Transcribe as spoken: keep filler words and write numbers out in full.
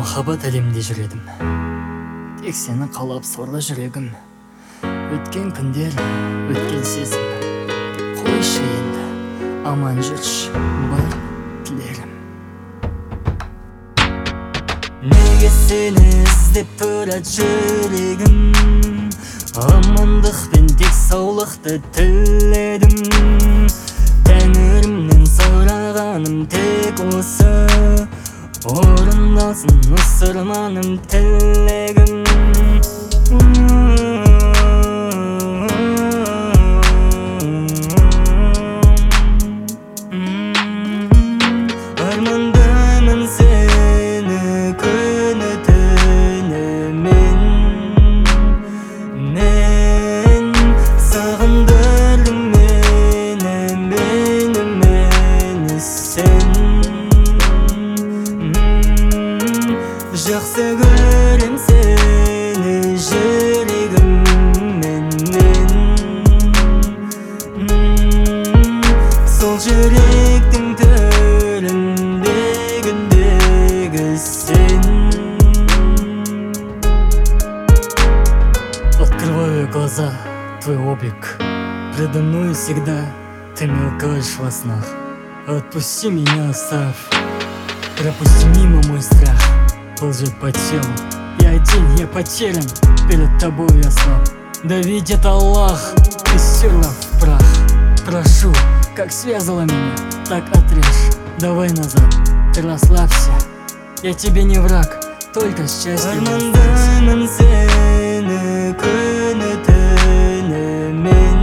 махаббат әлемінде жүр едім. Тек сені қалап сорлы жүрегім. Өткен күндер, өткен сезім. Қойшы енді, аман жүрші, бар тілерім. Неге сені іздеп тұрады жүрегім? Амандықпен тек саулықты тіледім. Тәңірімнен сұрағаным тек осы, орындалсын осы арманым тілегім. Армандаймын сені күні түні мен. Мен сағындырдым мені, мені, мені сен. Жақсы көрем сені жүрегіммен мен. Сол жүректің төріндегіндегі сен. Открываю глаза, твой облик предо мной всегда. Ты мелькаешь во снах. Отпусти меня, оставь. Пропусти мимо мой страх. Ползет по телу. Я один, я потерян. Перед тобой я слаб. Да видит Аллах, ты стерла в прах. Прошу, как связала меня, так отрежь. Давай назад, ты расслабься. Я тебе не враг, только счастье. Армандаймын сені күні түні мен.